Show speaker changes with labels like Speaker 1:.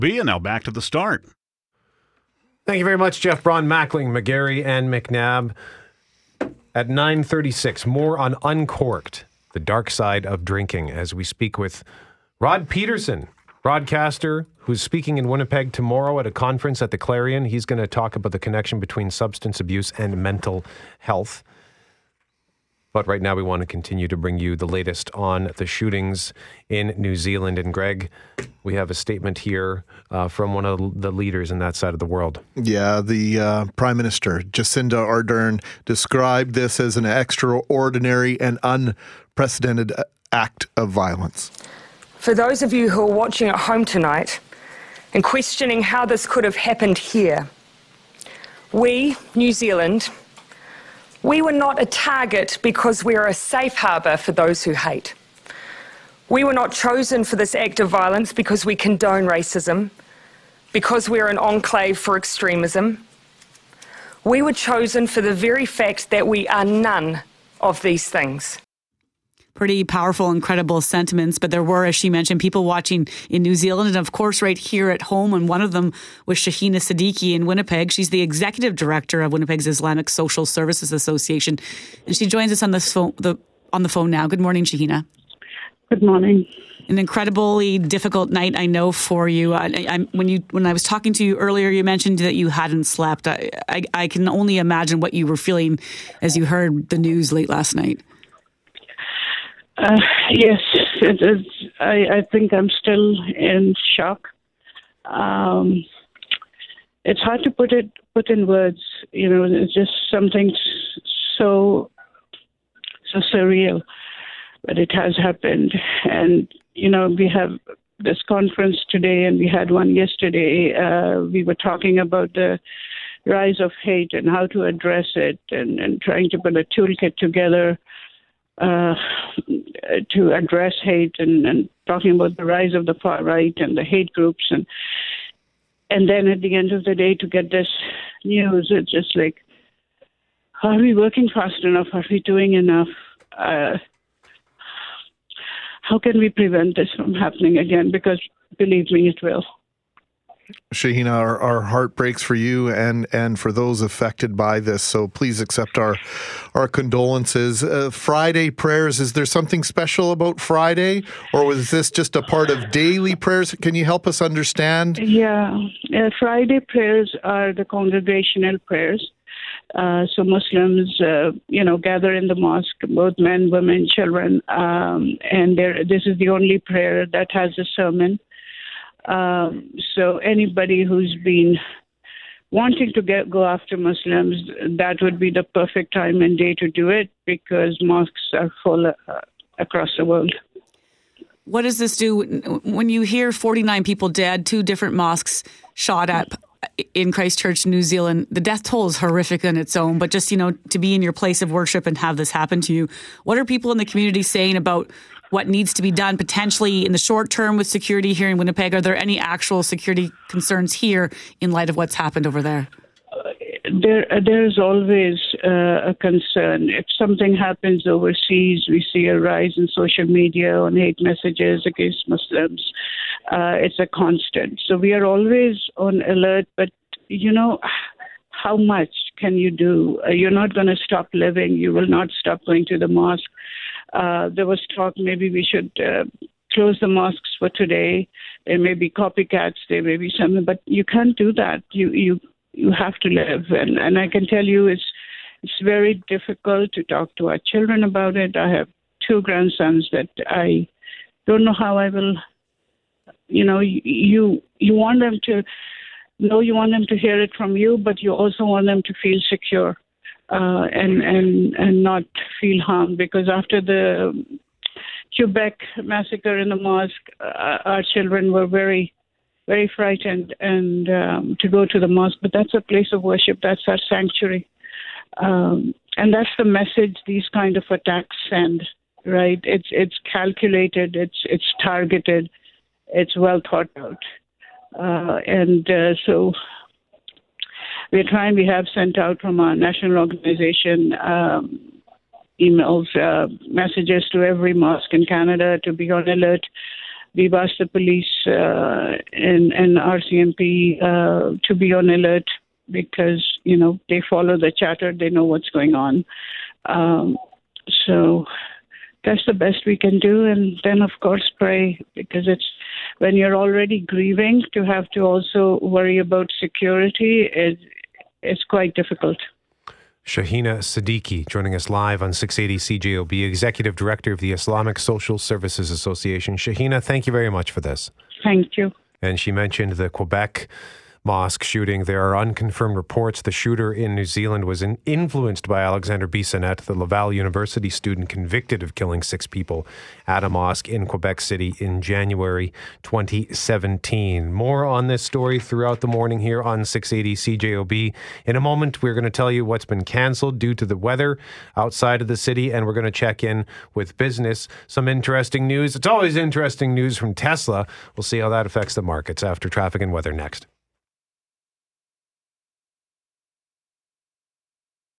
Speaker 1: And now back to the start.
Speaker 2: Thank you very much, Jeff Braun, Mackling, McGarry, and McNabb. At 9:36, more on Uncorked, the dark side of drinking, as we speak with Rod Peterson, broadcaster who's speaking in Winnipeg tomorrow at a conference at the Clarion. He's going to talk about the connection between substance abuse and mental health. But right now we want to continue to bring you the latest on the shootings in New Zealand. And Greg, we have a statement here from one of the leaders in that side of the world.
Speaker 3: Yeah, the Prime Minister, Jacinda Ardern, described this as an extraordinary and unprecedented act of violence.
Speaker 4: For those of you who are watching at home tonight and questioning how this could have happened here, we, New Zealand, we were not a target because we are a safe harbour for those who hate. We were not chosen for this act of violence because we condone racism, because we are an enclave for extremism. We were chosen for the very fact that we are none of these things.
Speaker 5: Pretty powerful, incredible sentiments. But there were, as she mentioned, people watching in New Zealand and, of course, right here at home. And one of them was Shahina Siddiqui in Winnipeg. She's the executive director of Winnipeg's Islamic Social Services Association. And she joins us on the phone now. Good morning, Shahina.
Speaker 6: Good morning.
Speaker 5: An incredibly difficult night, I know, for you. When I was talking to you earlier, you mentioned that you hadn't slept. I can only imagine what you were feeling as you heard the news late last night.
Speaker 6: Yes, it is. I think I'm still in shock. It's hard to put in words. You know, it's just something so surreal, but it has happened. And you know, we have this conference today, and we had one yesterday. We were talking about the rise of hate and how to address it, and trying to put a toolkit together to address hate, and talking about the rise of the far right and the hate groups, and then at the end of the day to get this news, it's just like, are we working fast enough? Are we doing enough? How can we prevent this from happening again? Because believe me, it will.
Speaker 3: Shahina, our heart breaks for you and for those affected by this. So please accept our condolences. Friday prayers, is there something special about Friday, or was this just a part of daily prayers? Can you help us understand?
Speaker 6: Yeah, Friday prayers are the congregational prayers. So Muslims, gather in the mosque, both men, women, children, and this is the only prayer that has a sermon. So anybody who's been wanting to go after Muslims, that would be the perfect time and day to do it, because mosques are full across the world.
Speaker 5: What does this do when you hear 49 people dead, 2 different mosques shot up in Christchurch, New Zealand? The death toll is horrific on its own, but just, to be in your place of worship and have this happen to you, what are people in the community saying about what needs to be done potentially in the short term with security here in Winnipeg? Are there any actual security concerns here in light of what's happened over there?
Speaker 6: There's always a concern. If something happens overseas, we see a rise in social media on hate messages against Muslims. It's a constant. So we are always on alert, but how much can you do? You're not going to stop living. You will not stop going to the mosque. There was talk maybe we should close the mosques for today. There may be copycats. There may be something, but you can't do that. You have to live, and I can tell you it's very difficult to talk to our children about it. I have 2 grandsons that I don't know how I will. You want them to know, you want them to hear it from you, but you also want them to feel secure. And not feel harmed, because after the Quebec massacre in the mosque, our children were very, very frightened and to go to the mosque. But that's a place of worship. That's our sanctuary. And that's the message these kind of attacks send, right? It's calculated. It's targeted. It's well thought out. So we're trying. We have sent out from our national organization emails, messages to every mosque in Canada to be on alert. we've asked the police and RCMP to be on alert because, they follow the chatter. They know what's going on. So that's the best we can do. And then, of course, pray, because it's when you're already grieving to have to also worry about security, it's quite difficult.
Speaker 2: Shahina Siddiqui joining us live on 680 CJOB, Executive Director of the Islamic Social Services Association. Shahina, thank you very much for this.
Speaker 6: Thank you.
Speaker 2: And she mentioned the Quebec mosque shooting. There are unconfirmed reports the shooter in New Zealand was influenced by Alexander Bissonnette, the Laval University student convicted of killing 6 people at a mosque in Quebec City in January 2017. More on this story throughout the morning here on 680 CJOB. In a moment, we're going to tell you what's been canceled due to the weather outside of the city, and we're going to check in with business. Some interesting news. It's always interesting news from Tesla. We'll see how that affects the markets after traffic and weather next.